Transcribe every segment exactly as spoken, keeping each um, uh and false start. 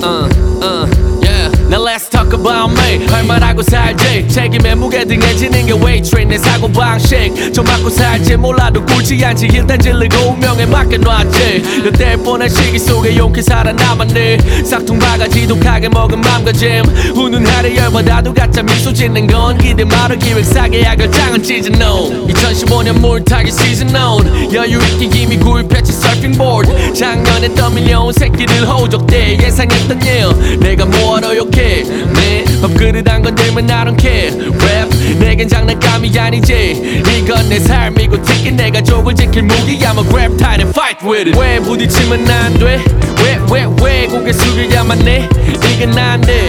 uh, uh, yeah. Now let's talk about me. 할 말하고 살지. 책임의 무게 등에 지는 게 웨이트린 내 사고방식. 저 맞고 살지 몰라도 굴지 않지. 일단 질르고 운명에 맡겨놨지. 여태 뻔한 시기 속에 용기 살아남았네. 싹퉁 박아 지독하게 먹은 맘가짐. 우는 하루 열받아도 가짜 미소 짓는 건 기대 말을 기획사계 야결장은 찢은 no. 이천십오 년 물타기 시즌 on. 여유 있게 이미 구입했지 서핑보드. 작년에 떠밀려온 새끼들 호적대. 예상했던 일 내가 뭐하러 욕해. 네, 밥그릇 안 건들면 I don't care. 랩 내겐 장난감이 아니지. 이건 내 삶이고 특히 내가 족을 지킬 무기야. I'm a grab tight and fight with it. 왜 부딪히면 안 돼? 왜 왜 왜 고개 숙여야만 해? 이게 난데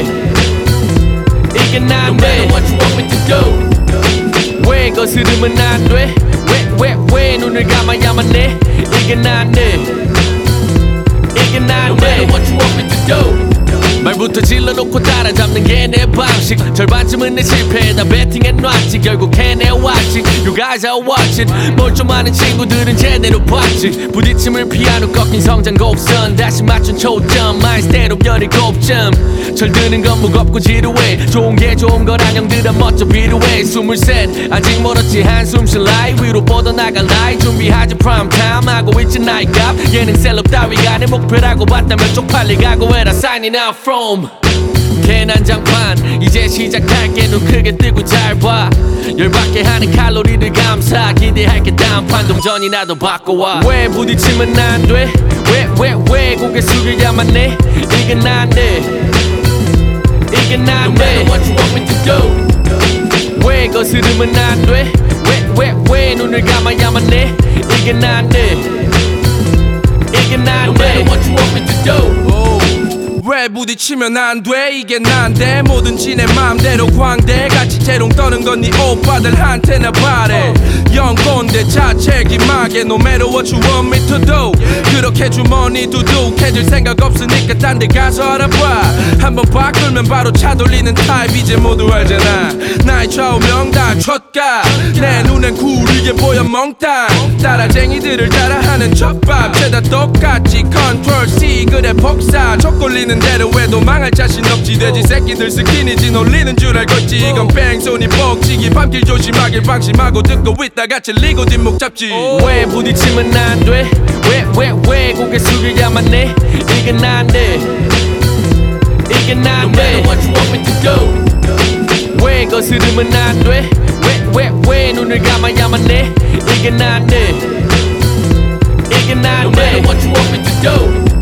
이게 난데 No matter what you want me to do. 왜 거스르면 안 돼? 왜 왜 왜 눈을 감아야만 해? 이게 난데 이게 난데 No matter what you want me to do. 말부터 질러놓고 따라잡는 게 내 방식. 절반쯤은 내 실패에다 베팅해놨지. 결국 해내왔지. You guys are watching. 뭘 좀 아는 친구들은 제대로 봤지. 부딪힘을 피한 후 꺾인 성장 곡선. 다시 맞춘 초점 마인스대로 열일곱 점. 철드는 건 무겁고 지루해. 좋은 게 좋은 거란 형들아 멋져 비루해. 스물셋 아직 멀었지 한숨 쉴 나이. 위로 뻗어나갈 나이. 준비하지 프라임 타임 하고 있지 나이값. 예능 셀럽 따위가 내 목표라고 봤다면 쪽팔리 각오해라 signing out from. 괜한 장판 이제 시작할게. 눈 크게 뜨고 잘 봐. 열받게 하는 칼로리를 감사. 기대할게 다음판 동전이라도 바꿔와. 왜 부딪히면 안 돼? 왜 왜 왜 고개 숙여야만 해? 이게 난데 이게 난데 No matter what you want me to do. 왜 거스르면 안 돼? 왜 왜 왜 눈을 감아야만 해? 이게 난데 이게 난데 No matter what you want me to do. 왜 부딪히면 안 돼? 이게 난데 뭐든지 내 맘대로 광대 같이 재롱 떠는 건 네 오빠들한테나 바래. 연꼰대 자책임하게 No matter what you want me to do. 그렇게 주머니 두둑해질 생각 없으니까 딴 데 가서 알아봐. 한번 바꾸면 바로 차 돌리는 타입 이제 모두 알잖아. 나의 좌우명 다 쳤가. 내 눈엔 구리게 보여 멍땅. 따라쟁이들을 따라하는 젖밥 죄다 똑같지 컨트롤 C 그래 복사. 촉걸리는 대로 해도 망할 자신 없지. 돼지 새끼들 스키니지 놀리는 줄 알겠지. 이건 뺑소니 복지기 밤길 조심하길 방심하고 듣고 있다 같이 리고 뒷목 잡지. 왜 부딪히면 안 돼? 왜 왜 왜 고개 숙여야만 해? 이게 난데 이게 난데 No matter what you want me to do. 왜 거스르면 안 돼? 왜 왜 왜 눈을 감아야만 해? 이게 난데 이게 난데 No matter what you want me to do.